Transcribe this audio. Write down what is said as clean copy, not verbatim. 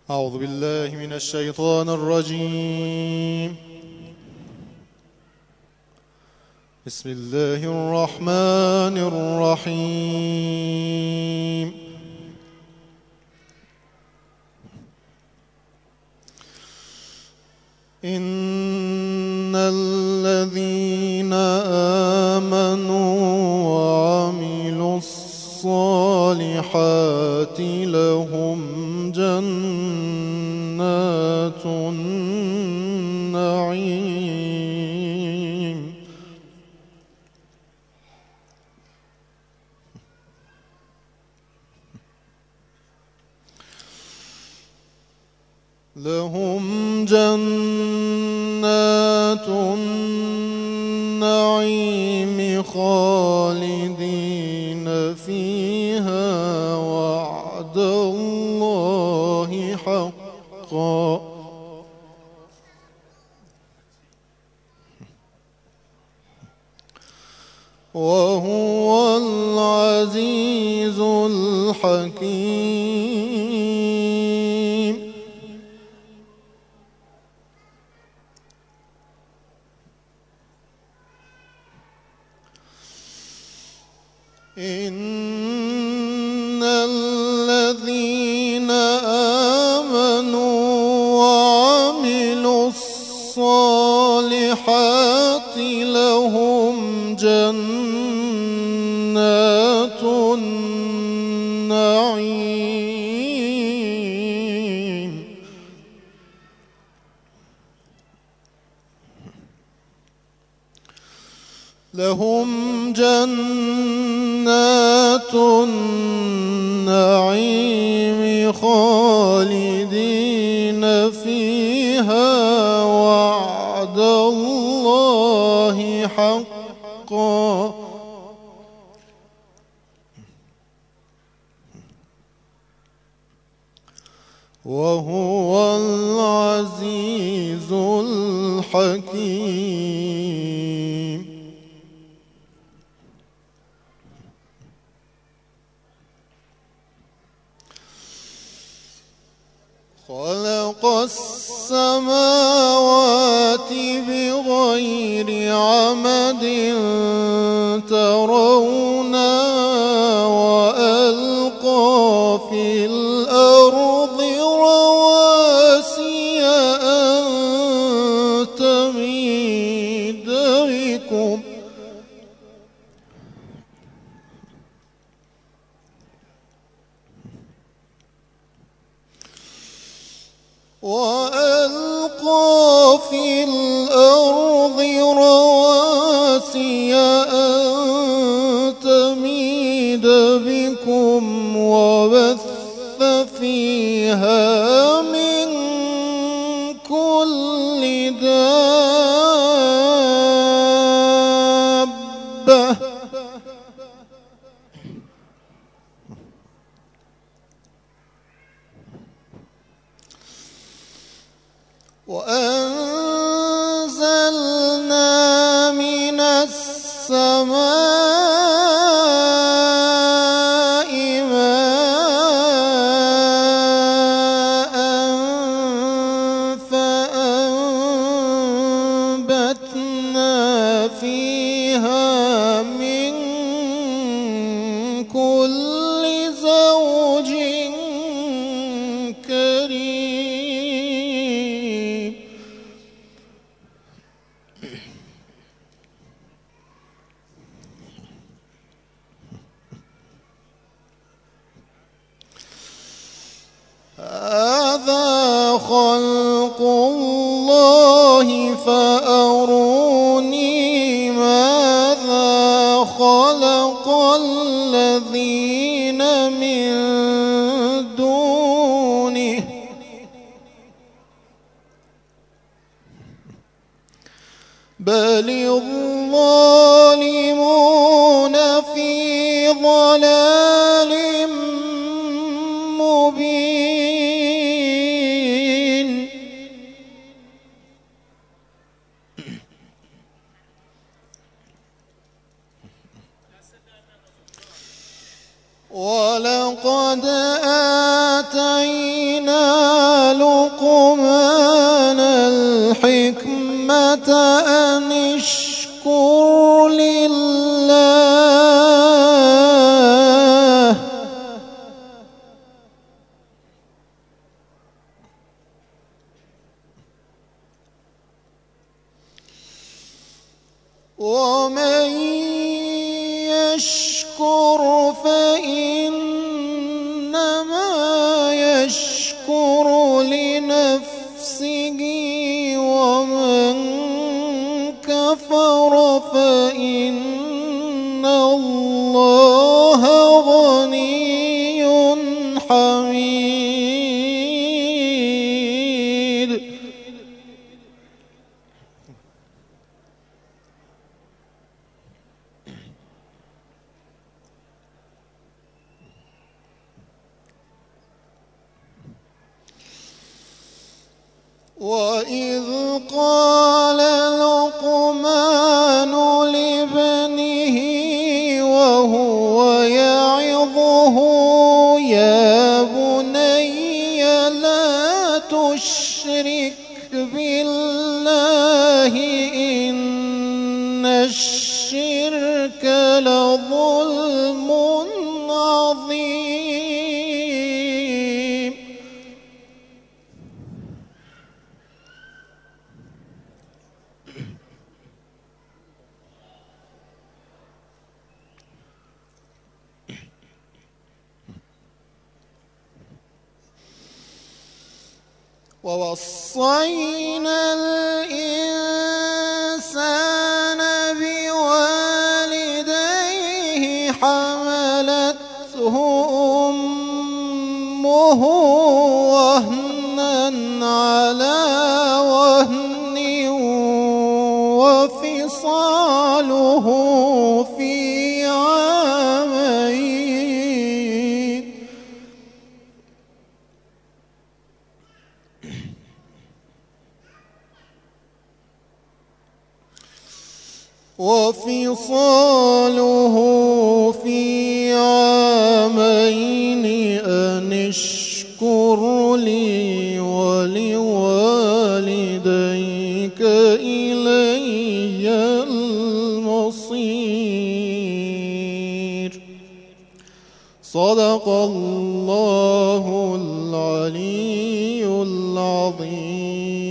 أعوذ بالله من الشيطان الرجيم. بسم الله الرحمن الرحيم. إن الذين آمنوا وعملوا الصالحات لهم جنات النعيم لهم جنات النعيم خالدين فيها وعد الله حقا وهو العزيز الحكيم. إن الذين آمنوا وعملوا الصالحات لهم جنات النعيم لهم جنات النعيم خالدين فيها وعد الله حقا وهو العزيز الحكيم. خلق السماوات بغير عمد ترونها وألقى في الأرض رواسي أن تميد بكم وألقى في الأرض رواسي أن تميد بكم وبث فيها من كل دابة وأنزلنا من السماء ماء فأنبتنا فيها من كل زوج كريم. هذا خلق الله فأروني ماذا خلق الذين من دونه بل الظالمون في ضلال مبين. ولقد آتينا لقمان الحكمة أن اشكر لله ومن يشكر فإنما يشكر لنفسه ومن كفر فإن الله غني حميد. وإذ قال لقمان لابنه وهو يعظه يا بني لا تشرك بالله إن الشرك لظلم عظيم. ووصينا الإنسان بوالديه حملته أمه وهنا على وهن وفصاله في عامين أن اشكر لي ولوالديك إلي المصير. صدق الله العلي العظيم.